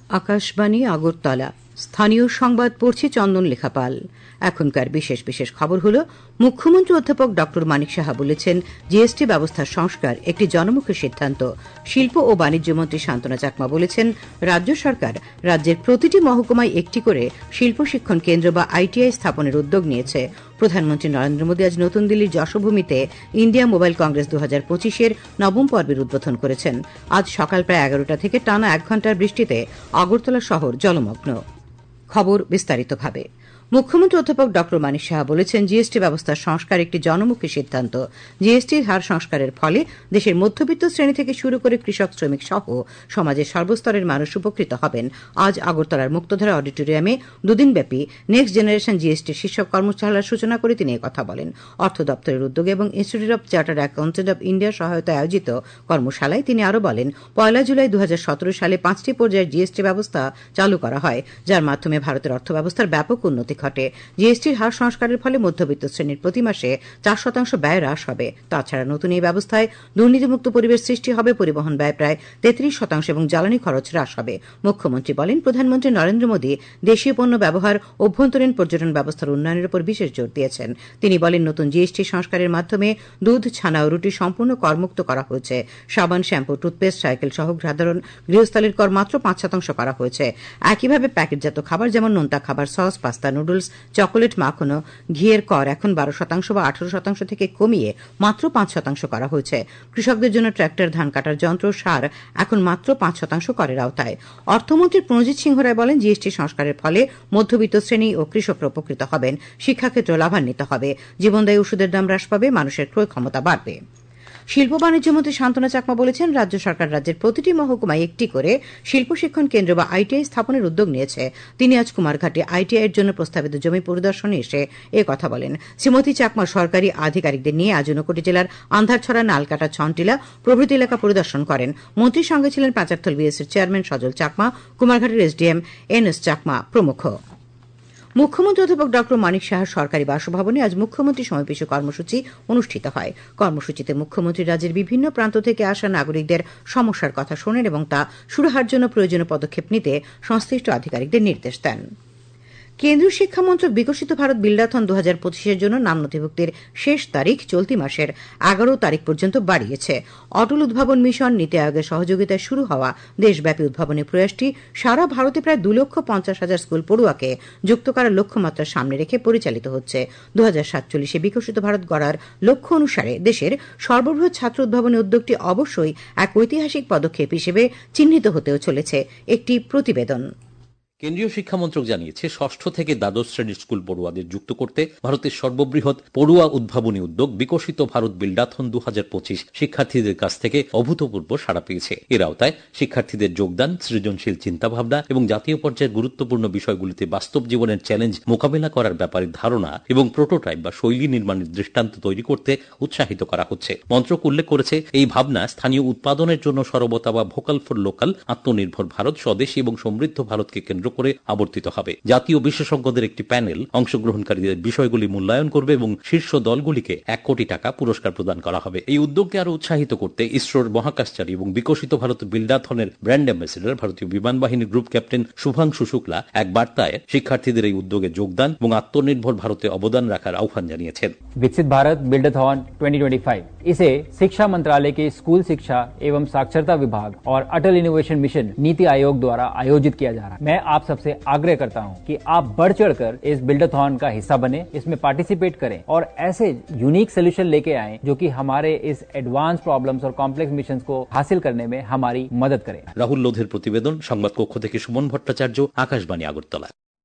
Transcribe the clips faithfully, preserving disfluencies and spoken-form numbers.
আকাশবাণী আগরতলা স্থানীয় সংবাদ পড়ছি চন্দন লেখাপাল। এখনকার বিশেষ বিশেষ খবর হল, মুখ্যমন্ত্রী অধ্যাপক ড মানিক সাহা বলেছেন, জিএসটি ব্যবস্থার সংস্কার একটি জনমুখী সিদ্ধান্ত। শিল্প ও বাণিজ্য মন্ত্রী শান্তনা চাকমা বলেছেন, রাজ্য সরকার রাজ্যের প্রতিটি মহকুমায় একটি করে শিল্প শিক্ষণ কেন্দ্র বা আইটিআই স্থাপনের উদ্যোগ নিয়েছে। প্রধানমন্ত্রী নরেন্দ্র মোদী আজ নতুন দিল্লির যশোভূমিতে ইন্ডিয়া মোবাইল কংগ্রেস দু হাজার পঁচিশের নবম পর্বের উদ্বোধন করেছেন। আজ সকাল প্রায় এগারোটা থেকে টানা এক ঘণ্টার বৃষ্টিতে আগরতলা শহর জলমগ্ন। খবর বিস্তারিতভাবে। মুখ্যমন্ত্রী অধ্যাপক ড মানিক সাহা বলেছেন, জিএসটি ব্যবস্থার সংস্কার একটি জনমুখী সিদ্ধান্ত। জিএসটির হার সংস্কারের ফলে দেশের মধ্যবিত্ত শ্রেণী থেকে শুরু করে কৃষক, শ্রমিক সহ সমাজের সর্বস্তরের মানুষ উপকৃত হবেন। আজ আগরতলার মুক্তধারা অডিটোরিয়ামে দুদিনব্যাপী নেক্সট জেনারেশন জিএসটি শীর্ষক কর্মশালার সূচনা করে তিনি কথা বলেন। অর্থ দপ্তরের উদ্যোগে এবং institute of chartered accountant of ইন্ডিয়ার সহায়তায় আয়োজিত কর্মশালায় তিনি আরও বলেন, পয়লা জুলাই দু হাজার সতেরো সালে পাঁচটি পর্যায়ের জিএসটি ব্যবস্থা চালু করা হয়, যার মাধ্যমে ভারতের অর্থব্যবস্থার ব্যাপক উন্নতি ঘটে। জিএসটির হার সংস্কারের ফলে মধ্যবিত্ত শ্রেণীর প্রতি মাসে চার শতাংশ ব্যয় হ্রাস হবে। তাছাড়া নতুন এই ব্যবস্থায় দুর্নীতিমুক্ত পরিবেশ সৃষ্টি হবে, পরিবহন ব্যয় প্রায় তেত্রিশ শতাংশ এবং জ্বালানি খরচ হ্রাস হবে। মুখ্যমন্ত্রী বলেন, প্রধানমন্ত্রী নরেন্দ্র মোদী দেশীয় পণ্য ব্যবহার, অভ্যন্তরীণ পর্যটন ব্যবস্থার উন্নয়নের উপর বিশেষ জোর দিয়েছেন। তিনি বলেন, নতুন জিএসটি সংস্কারের মাধ্যমে দুধ, ছানা ও রুটি সম্পূর্ণ করমুক্ত করা হয়েছে। সাবান, শ্যাম্পু, টুথপেস্ট, সাইকেল সহ সাধারণ গৃহস্থালির কর মাত্র পাঁচ শতাংশ করা হয়েছে। একইভাবে প্যাকেটজাত খাবার যেমন নোনতা খাবার, সস, পাস্তা, নুডলস, চকোলেট, মাখন, ঘিয়ের কর এখন বারো শতাংশ বা আঠারো শতাংশ থেকে কমিয়ে মাত্র পাঁচ শতাংশ করা হয়েছে। কৃষকদের জন্য ট্রাক্টর, ধান কাটার যন্ত্র, সার এখন মাত্র পাঁচ শতাংশ করের আওতায়। অর্থমন্ত্রী প্রণজিৎ সিংহ রায় বলেন, জিএসটি সংস্কারের ফলে মধ্যবিত্ত শ্রেণী ও কৃষকরা উপকৃত হবেন, শিক্ষাক্ষেত্র লাভান্বিত হবে, জীবনদায়ী ওষুধের দাম হ্রাস পাবে, মানুষের ক্রয় ক্ষমতা বাড়বে। শিল্প বাণিজ্য মন্ত্রী শান্তনা চাকমা বলেছেন, রাজ্য সরকার রাজ্যের প্রতিটি মহকুমায় একটি করে শিল্প শিক্ষণ কেন্দ্র বা আইটিআই স্থাপনের উদ্যোগ নিয়েছে। তিনি আজ কুমারঘাটে আইটিআই এর জন্য প্রস্তাবিত জমি পরিদর্শনে এসে এ কথা বলেন। শ্রীমতী চাকমা সরকারি আধিকারিকদের নিয়ে আজ ঊনকোটি জেলার আন্ধারছড়া, নালকাটা, ছনটিলা প্রভৃতি এলাকা পরিদর্শন করেন। মন্ত্রীর সঙ্গে ছিলেন পাঁচারথল বিএসির চেয়ারম্যান সজল চাকমা, কুমারঘাটের এসডিএম এন এস চাকমা প্রমুখ। মুখ্যমন্ত্রী অধ্যাপক ড মানিক সাহার সরকারি বাসভবনে আজ মুখ্যমন্ত্রী সমাবেশ কর্মসূচি অনুষ্ঠিত হয়। কর্মসূচিতে মুখ্যমন্ত্রী রাজ্যের বিভিন্ন প্রান্ত থেকে আসা নাগরিকদের সমস্যার কথা শোনেন এবং তা সুরাহার জন্য প্রয়োজনীয় পদক্ষেপ নিতে সংশ্লিষ্ট আধিকারিকদের নির্দেশ দেন। কেন্দ্রীয় শিক্ষামন্ত্রক বিকশিত ভারত বিল্ডাথন দু হাজার পঁচিশের জন্য নাম নথিভুক্তির শেষ তারিখ চলতি মাসের এগারো তারিখ পর্যন্ত বাড়িয়েছে। অটল উদ্ভাবন মিশন, নীতি আয়োগের সহযোগিতায় শুরু হওয়া দেশব্যাপী উদ্ভাবনী প্রয়াসটি সারা ভারতে প্রায় দু লক্ষ পঞ্চাশ হাজার স্কুল পড়ুয়াকে যুক্ত করার লক্ষ্যমাত্রা সামনে রেখে পরিচালিত হচ্ছে। দু হাজার সাতচল্লিশে বিকশিত ভারত গড়ার লক্ষ্য অনুসারে দেশের সর্ববৃহৎ ছাত্র উদ্ভাবনী উদ্যোগটি অবশ্যই এক ঐতিহাসিক পদক্ষেপ হিসেবে চিহ্নিত হতেও চলেছে। একটি প্রতিবেদন। কেন্দ্রীয় শিক্ষামন্ত্রক জানিয়েছে, ষষ্ঠ থেকে দ্বাদশ শ্রেণীর স্কুল পড়ুয়াদের যুক্ত করতে ভারতের সর্ববৃহৎ পড়ুয়া উদ্ভাবনী উদ্যোগ বিকশিত ভারত বিল্ডাথন দু হাজার পঁচিশ শিক্ষার্থীদের কাছ থেকে অভূতপূর্ব সাড়া পেয়েছে। এর আওতায় শিক্ষার্থীদের যোগদান, সৃজনশীল চিন্তাভাবনা এবং জাতীয় পর্যায়ের গুরুত্বপূর্ণ বিষয়গুলিতে বাস্তব জীবনের চ্যালেঞ্জ মোকাবেলা করার ব্যাপারে ধারণা এবং প্রোটোটাইপ বা শৈলী নির্মাণের দৃষ্টান্ত তৈরি করতে উৎসাহিত করা হচ্ছে। মন্ত্রক উল্লেখ করেছে, এই ভাবনা স্থানীয় উৎপাদনের জন্য সরবতা বা ভোকাল ফর লোকাল, আত্মনির্ভর ভারত, স্বদেশী এবং সমৃদ্ধ ভারতকে কেন্দ্র করে আবর্তিত হবে। জাতীয় বিশেষজ্ঞদের একটি প্যানেল অংশগ্রহণকারীদের বিষয়গুলি মূল্যায়ন করবে এবং শীর্ষ দলগুলিকে এক কোটি টাকা পুরস্কার প্রদান করা হবে। এই উদ্যোগকে আরো উৎসাহিত করতে ইসরোর মহাকাশচারী এবং বিকশিত ভারত বিল্ডাথনের ব্র্যান্ড অ্যাম্বাসেডর ভারতীয় বিমান বাহিনীর গ্রুপ ক্যাপ্টেন শুভাংশু শুক্লা এক বার্তায় শিক্ষার্থীদের এই উদ্যোগে যোগদান এবং আত্মনির্ভর ভারতে অবদান রাখার আহ্বান জানিয়েছেন। विकसित Bharat buildathon twenty twenty five इसे शिक्षा मंत्रालय के स्कूल शिक्षा एवं साक्षरता विभाग और अटल इनोवेशन मिशन नीति आयोग द्वारा आयोजित किया जा रहा है। मैं आप सबसे आग्रह करता हूं कि आप बढ़ चढ़कर इस बिल्डाथन का हिस्सा बने, इसमें पार्टिसिपेट करें और ऐसे यूनिक सोल्यूशन लेके आएं जो कि हमारे इस एडवांस प्रॉब्लम्स और कॉम्प्लेक्स मिशंस को हासिल करने में हमारी मदद करें। রাহুল লোধের প্রতিবেদন, সংবাদ কক্ষ থেকে সুমন ভট্টাচার্য, আকাশবাণী আগরতলা।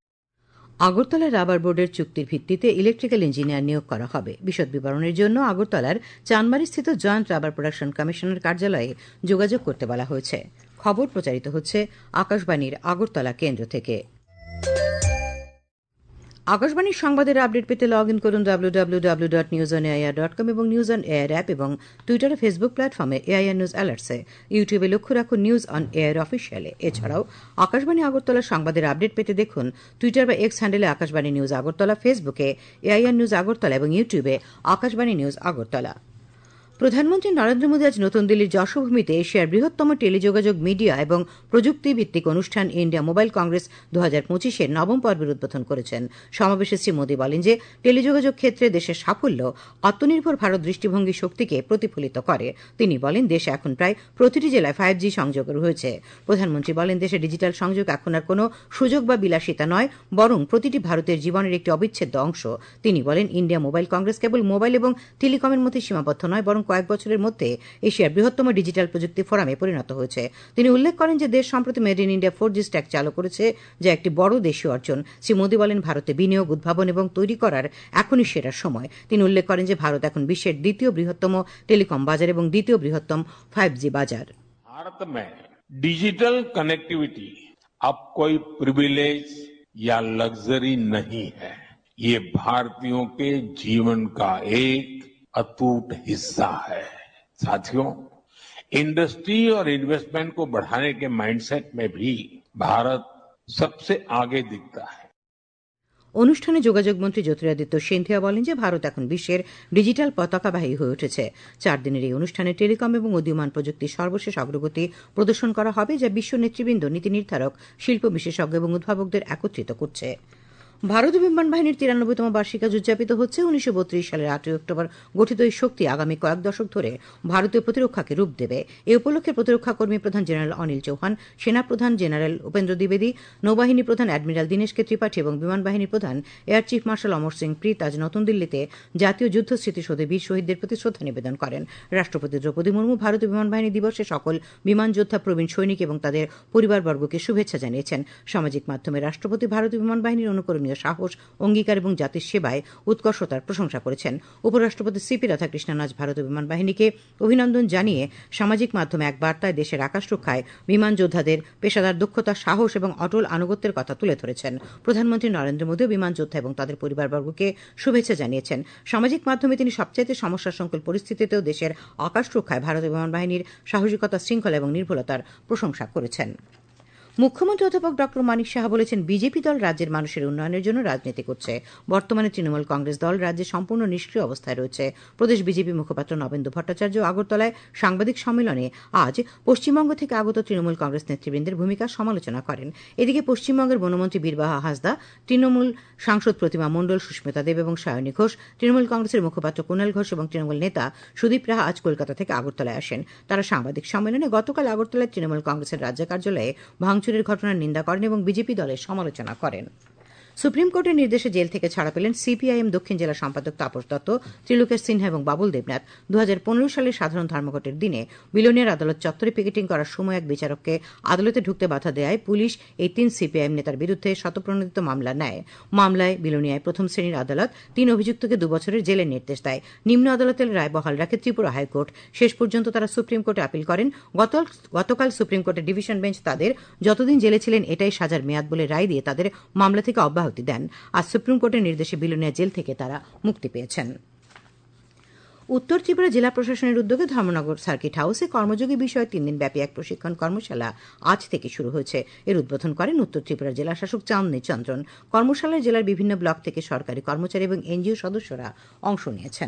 আগরতলা রাবার বোর্ডের চুক্তির ভিত্তিতে ইলেকট্রিক্যাল ইঞ্জিনিয়ার নিয়োগ করা হবে। বিশদ বিবরণের জন্য আগরতলার চানমারিস্থিত জয়েন্ট রাবার প্রোডাকশন কমিশনের কার্যালয়ে যোগাযোগ করতে বলা হয়েছে। খবর প্রচারিত হচ্ছে আকাশবাণীর আগরতলা কেন্দ্র থেকে। আকাশবাণীর সংবাদের আপডেট পেতে লগ ইন করুন W W W dot news on AIR dot com এবং নিউজ অন এআইআর অ্যাপ এবং টুইটার ও ফেসবুক প্ল্যাটফর্মে এআইআর নিউজ অ্যালার্টসে। ইউটিউবে লক্ষ্য রাখুন নিউজ অন এআইআর অফিসিয়ালে। এছাড়াও আকাশবাণী আগরতলার সংবাদের আপডেট পেতে দেখুন টুইটার বা এক্স হ্যান্ডেলে আকাশবাণী নিউজ আগরতলা, ফেসবুকে এআইআর নিউজ আগরতলা এবং ইউটিউবে আকাশবাণী নিউজ আগরতলা। প্রধানমন্ত্রী নরেন্দ্র মোদী আজ নতুন দিল্লির যশোভূমিতে এশিয়ার বৃহত্তম টেলিযোগাযোগ মিডিয়া এবং প্রযুক্তি ভিত্তিক অনুষ্ঠান ইন্ডিয়া মোবাইল কংগ্রেস দু হাজার পঁচিশের নবম পর্বের উদ্বোধন করেছেন। সমাবেশে শ্রী মোদী বলেন যে টেলিযোগাযোগ ক্ষেত্রে দেশের সাফল্য আত্মনির্ভর ভারত দৃষ্টিভঙ্গি শক্তিকে প্রতিফলিত করে। তিনি বলেন দেশে এখন প্রায় প্রতিটি জেলায় ফাইভ জি সংযোগ রয়েছে। প্রধানমন্ত্রী বলেন দেশে ডিজিটাল সংযোগ এখন আর কোনো সুযোগ বা বিলাসিতা নয়, বরং প্রতিটি ভারতের জীবনের একটি অবিচ্ছেদ্য অংশ। তিনি বলেন ইন্ডিয়া মোবাইল কংগ্রেস কেবল মোবাইল এবং টেলিকমের মধ্যে সীমাবদ্ধ নয়, বরং কয়েক বছরের মধ্যে এশিয়ার বৃহত্তম ডিজিটাল প্রযুক্তি ফোরামে পরিণত হয়েছে। তিনি উল্লেখ করেন যে দেশ সম্প্রতি made in India four G stack চালু করেছে, যা একটি বড় দেশীয় অর্জন। শ্রী মোদী বলেন ভারতে বিনিয়োগ, উদ্ভাবন এবং তৈরি করার এখনই সেরা সময়। তিনি উল্লেখ করেন যে ভারত এখন বিশ্বের দ্বিতীয় বৃহত্তম টেলিকম বাজার এবং দ্বিতীয় বৃহত্তম ফাইভ জি বাজার। भारत में डिजिटल कनेक्टिविटी अब कोई प्रिविलेज या लग्जरी नहीं है, ये भारतीयों के जीवन का एक अटूट हिस्सा है। साथियों, इंडस्ट्री और इन्वेस्टमेंट को बढ़ाने के माइंडसेट में भी भारत सबसे आगे दिखता है। অনুষ্ঠানে যোগাযোগ মন্ত্রী জ্যোতিরাদিত্য সিন্ধিয়া বলেন যে ভারত এখন বিশ্বের ডিজিটাল পতাকাবাহী হয়ে উঠেছে। চার দিনের এই অনুষ্ঠানে টেলিকম এবং উদীয়মান প্রযুক্তির সর্বশেষ অগ্রগতি প্রদর্শন করা হবে, যা বিশ্ব নেতৃবৃন্দ, নীতি নির্ধারক, শিল্প বিশেষজ্ঞ এবং উদ্ভাবকদের একত্রিত করছে। ভারতীয় বিমান বাহিনীর তিরানব্বইতম বার্ষিকী আজ উদযাপিত হচ্ছে। উনিশশো বত্রিশ সালের আটই অক্টোবর গঠিত এই শক্তি আগামী কয়েক দশক ধরে ভারতীয় প্রতিরক্ষাকে রূপ দেবে। এ উপলক্ষে প্রতিরক্ষা কর্মী প্রধান জেনারেল অনিল চৌহান, সেনাপ্রধান জেনারেল উপেন্দ্র দ্বিবেদী, নৌবাহিনী প্রধান অ্যাডমিরাল দীনেশ কে ত্রিপাঠী এবং বিমান বাহিনী প্রধান air chief marshal Amar Singh Preet আজ নতুন দিল্লিতে জাতীয় যুদ্ধ স্মৃতিসৌধে বীর শহীদদের প্রতি শ্রদ্ধা নিবেদন করেন। রাষ্ট্রপতি দ্রৌপদী মুর্মু ভারতীয় বিমান বাহিনী দিবসে সকল বিমান যোদ্ধা, প্রবীণ সৈনিক এবং তাদের পরিবারবর্গকে শুভেচ্ছা জানিয়েছেন। সামাজিক মাধ্যমে রাষ্ট্রপতি ভারতীয় বিমান বাহিনীর অনুকরণীয় সাহস, অঙ্গীকার এবং জাতির সেবায় উৎকর্ষতার প্রশংসা করেছেন। উপরাষ্ট্রপতি সিপি রাধাকৃষ্ণন আজ ভারতীয় বিমান বাহিনীকে অভিনন্দন জানিয়ে সামাজিক মাধ্যমে এক বার্তায় দেশের আকাশ রক্ষায় বিমান যোদ্ধাদের পেশাদার দক্ষতা, সাহস এবং অটল আনুগত্যের কথা তুলে ধরেছেন। প্রধানমন্ত্রী নরেন্দ্র মোদীও বিমান যোদ্ধা এবং তাদের পরিবারবর্গকে শুভেচ্ছা জানিয়েছেন। সামাজিক মাধ্যমে তিনি সবচাইতে সমস্যাসংকুল পরিস্থিতিতেও দেশের আকাশ রক্ষায় ভারতীয় বিমান বাহিনীর সাহসিকতা, শৃঙ্খলা এবং নির্ভুলতার প্রশংসা করেছেন। মুখ্যমন্ত্রী অধ্যাপক ডক্টর মানিক সাহা বলেছেন বিজেপি দল রাজ্যের মানুষের উন্নয়নের জন্য রাজনীতি করছে। বর্তমানে তৃণমূল কংগ্রেস দল রাজ্যে সম্পূর্ণ নিষ্ক্রিয় অবস্থায় রয়েছে। প্রদেশ বিজেপি মুখপাত্র নবেন্দু ভট্টাচার্য আগরতলায় সাংবাদিক সম্মেলনে আজ পশ্চিমবঙ্গ থেকে আগত তৃণমূল কংগ্রেস নেতৃবৃন্দের ভূমিকা সমালোচনা করেন। এদিকে পশ্চিমবঙ্গের বনমন্ত্রী বীরবাহা হাঁসদা, তৃণমূল সাংসদ প্রতিমা মণ্ডল, সুস্মিতা দেব এবং সায়নী ঘোষ, তৃণমূল কংগ্রেসের মুখপাত্র কুণাল ঘোষ এবং তৃণমূল নেতা সুদীপ রাহা আজ কলকাতা থেকে আগরতলায় আসেন। তারা সাংবাদিক সম্মেলনে গতকাল আগরতলায় তৃণমূল কংগ্রেসের রাজ্য কার্যালয়ে ভাঙচুরের ঘটনার নিন্দা করেন এবং বিজেপি দলের সমালোচনা করেন। সুপ্রিম কোর্টের নির্দেশে জেল থেকে ছাড়া পেলেন সিপিআইএম দক্ষিণ জেলা সম্পাদক তাপস দত্ত, ত্রিলোকেশ সিনহা এবং বাবুল দেবনাথ। দু হাজার পনেরো সালের সাধারণ ধর্মঘটের দিনে বিলোনিয়ার আদালত চত্বরে পিকেটিং করার সময় এক বিচারককে আদালতে ঢুকতে বাধা দেয় পুলিশ এই তিন সিপিআইএম নেতার বিরুদ্ধে শতপ্রণোদিত মামলা নেয়। মামলায় বিলোনিয়ায় প্রথম শ্রেণীর আদালত তিন অভিযুক্তকে দুবছরের জেলের নির্দেশ দেয়। নিম্ন আদালতের রায় বহাল রাখে ত্রিপুরা হাইকোর্ট। শেষ পর্যন্ত তারা সুপ্রিম কোর্টে আপিল করেন। গতকাল সুপ্রিম কোর্টের ডিভিশন বেঞ্চ তাদের যতদিন জেলে ছিলেন এটাই সাজার মেয়াদ বলে রায় দিয়ে তাদের মামলা থেকে অব্যাহতি দেন। আজ সুপ্রিম কোর্টের নির্দেশে বিলোনিয়া জেল থেকে তারা মুক্তি পেয়েছেন। উত্তর ত্রিপুরা জেলা প্রশাসনের উদ্যোগে ধর্মনগর সার্কিট হাউসে কর্মযোগী বিষয়ে তিন দিন ব্যাপী এক প্রশিক্ষণ কর্মশালা আজ থেকে শুরু হয়েছে। এর উদ্বোধন করেন উত্তর ত্রিপুরা জেলা শাসক চাঁদনী চন্দ্রন। কর্মশালায় জেলার বিভিন্ন ব্লক থেকে সরকারি কর্মচারী এবং এনজিও সদস্যরা অংশ নিয়েছেন।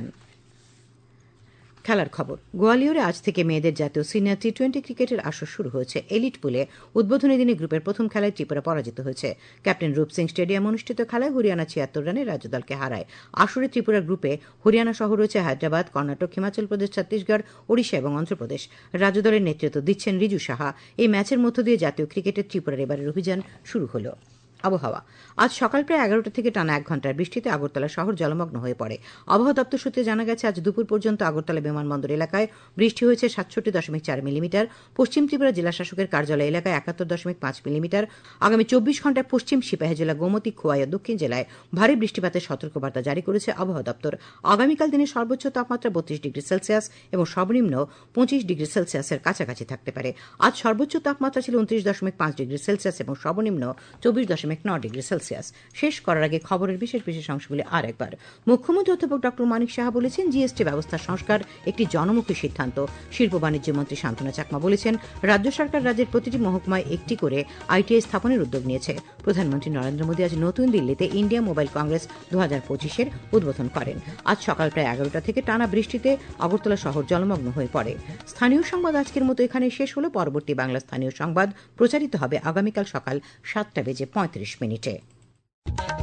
খেলার খবর। গোয়ালিয়রে আজ থেকে মেয়েদের জাতীয় সিনিয়র টি টোয়েন্টি ক্রিকেটের আসর শুরু হয়েছে। এলিট পুলে উদ্বোধনী দিনে গ্রুপের প্রথম খেলায় ত্রিপুরা পরাজিত হয়েছে। ক্যাপ্টেন রূপ সিং স্টেডিয়াম অনুষ্ঠিত খেলায় হরিয়ানা ছিয়াত্তর রানে রাজ্য দলকে হারায়। আসরে ত্রিপুরার গ্রুপে হরিয়ানা সহ রয়েছে হায়দ্রাবাদ, কর্ণাটক, হিমাচল প্রদেশ, ছত্তিশগড়, ওড়িশা এবং অন্ধ্রপ্রদেশ। রাজ্য দলের নেতৃত্ব দিচ্ছেন রিজু সাহা। এই ম্যাচের মধ্য দিয়ে জাতীয় ক্রিকেটের ত্রিপুরার এবারের অভিযান শুরু হল। আবহাওয়া। আজ সকাল প্রায় এগারোটা থেকে টানা এক ঘন্টার বৃষ্টিতে আগরতলা শহর জলমগ্ন হয়ে পড়ে। আবহাওয়া দপ্তর সূত্রে জানা গেছে আজ দুপুর পর্যন্ত আগরতলা বিমানবন্দর এলাকায় বৃষ্টি হয়েছে সাতষট্টি দশমিক চার মিলিমিটার, পশ্চিম ত্রিপুরা জেলা শাসকের কার্যালয় এলাকায় একাত্তর দশমিক পাঁচ মিলিমিটার। আগামী চব্বিশ ঘন্টায় পশ্চিম সিপাহী জেলা, গোমতী, খোয়াই ও দক্ষিণ জেলায় ভারী বৃষ্টিপাতের সতর্কবার্তা জারি করেছে আবহাওয়া দপ্তর। আগামীকাল দিনের সর্বোচ্চ তাপমাত্রা বত্রিশ ডিগ্রি সেলসিয়াস এবং সর্বনিম্ন পঁচিশ ডিগ্রি সেলসিয়াসের কাছাকাছি থাকতে পারে। আজ সর্বোচ্চ তাপমাত্রা ছিল উনত্রিশ দশমিক পাঁচ ডিগ্রি সেলসিয়াস এবং সর্বনিম্ন চব্বিশ দশমিক দশমিক নয় ডিগ্রি সেলসিয়াস। শেষ করার আগে খবরের বিশেষ বিশেষ অংশগুলি আর একবার। মুখ্যমন্ত্রী অধ্যাপক ডক্টর মানিক সাহা বলেছেন, জিএসটি ব্যবস্থা সংস্কার একটি জনমুখী সিদ্ধান্ত। শিল্প বাণিজ্য মন্ত্রী শান্তনা চাকমা বলেছেন, রাজ্য সরকার রাজ্যের প্রতিটি মহকুমায় একটি করে আইটিআই স্থাপনের উদ্যোগ নিয়েছে। প্রধানমন্ত্রী নরেন্দ্র মোদী আজ নতুন দিল্লিতে ইন্ডিয়া মোবাইল কংগ্রেস দু হাজার পঁচিশের উদ্বোধন করেন। আজ সকাল প্রায় এগারোটা থেকে টানা বৃষ্টিতে আগরতলা শহর জলমগ্ন হয়ে পড়ে। স্থানীয় সংবাদ আজকের মতো এখানে শেষ হলো। পরবর্তী বাংলা স্থানীয় সংবাদ প্রচারিত হবে আগামীকাল সকাল সাতটা বেজে পঁয়ত্রিশ মিনিটে।